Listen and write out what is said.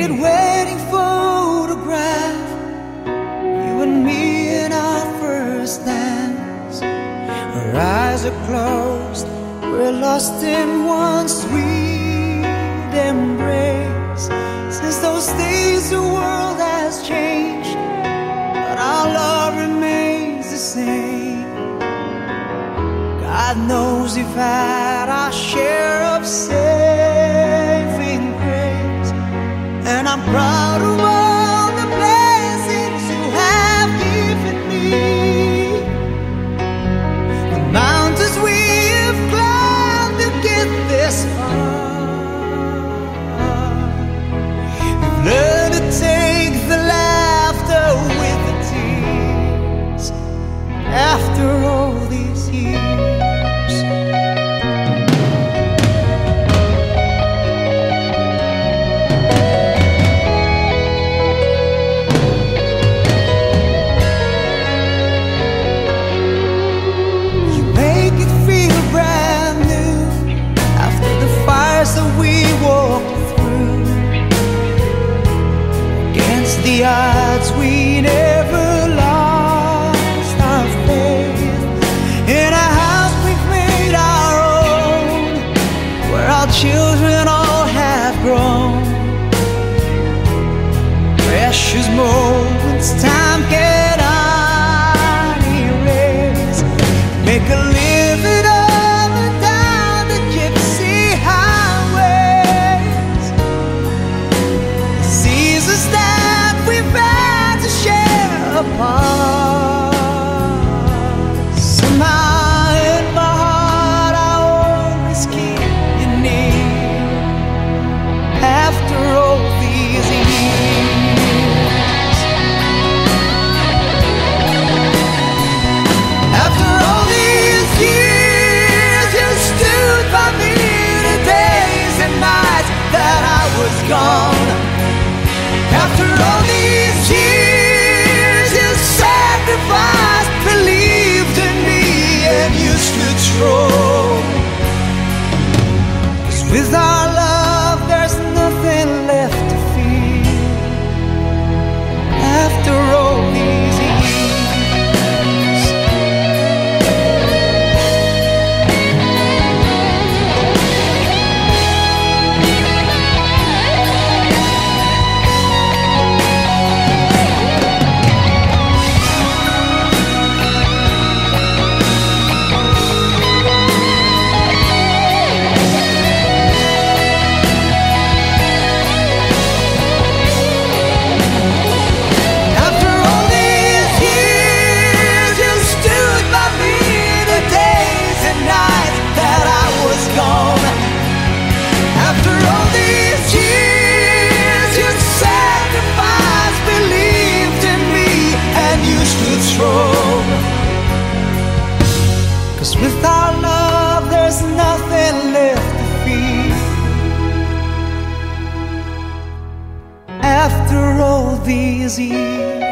faded wedding photograph, you and me in our first dance. Our eyes are closed, we're lost in one sweet embrace. Since those days the world has changed, but our love remains the same. God knows we've had our share of saving grace, and I'm proud of all the blessings you have given me. The mountains we have climbed to get this far. We've learned to take the laughter with the tears after all these years. That we walked through, against the odds we never lost our faith. In a house we've made our own, where our children all have grown. Precious moments time cannot erase. Make a living of it down the gypsy highways. Seasons that we've had to share apart. Somehow in my heart I always keep you near. After all these years, after all these years, you stood by me the days and nights that I was gone. After all these years, you sacrificed, believed in me, and you stood strong. 'Cause with our love, there's nothing left to fear. After all these years. Cause with our love there's nothing left to fear. After all these years.